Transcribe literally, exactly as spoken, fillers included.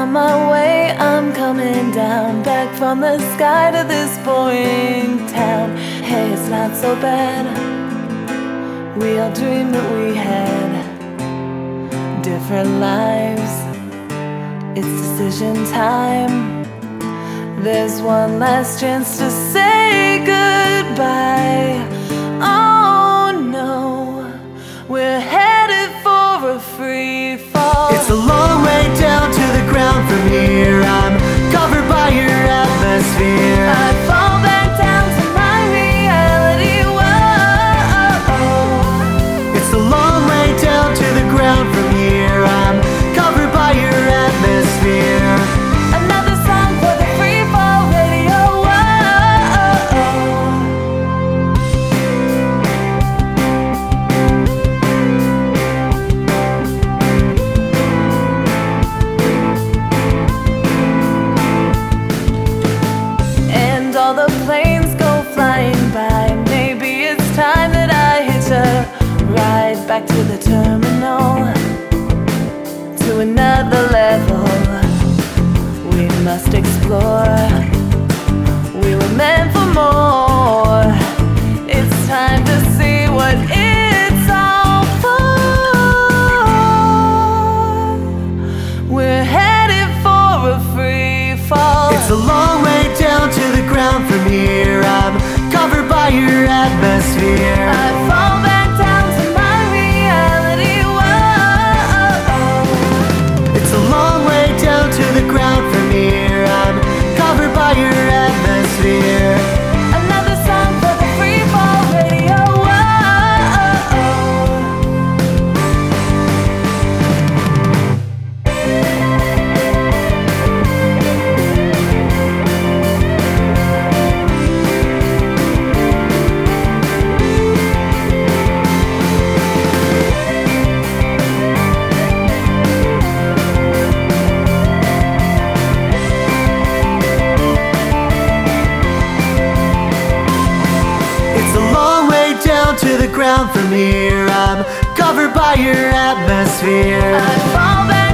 on my way, I'm coming down, back from the sky to this boring town. Hey, it's not so bad, we all dreamed that we had different lives. It's decision time. There's one last chance to say goodbye. Oh no, we're headed for a free fall. It's a long way down to the ground from here. I'm covered by your atmosphere. I fall back down to my reality. Whoa. It's a long way down to the ground from here. I'm covered by your atmosphere. Another song for the free fall radio. Whoa. And all the planes go flying by. Maybe it's time that I hitch a ride back to the terminal, to another level we must explore. We were meant for more. It's time to see what it's all for. We're headed for a free fall. It's a long way down to the ground from here. I'm covered by your atmosphere. I fall back down to my reality. Whoa. It's a long way down to the ground from here. I'm covered by your atmosphere. Another song for the free fall radio. Whoa. It's a long way down to the ground from here. I'm covered by your atmosphere. I fall back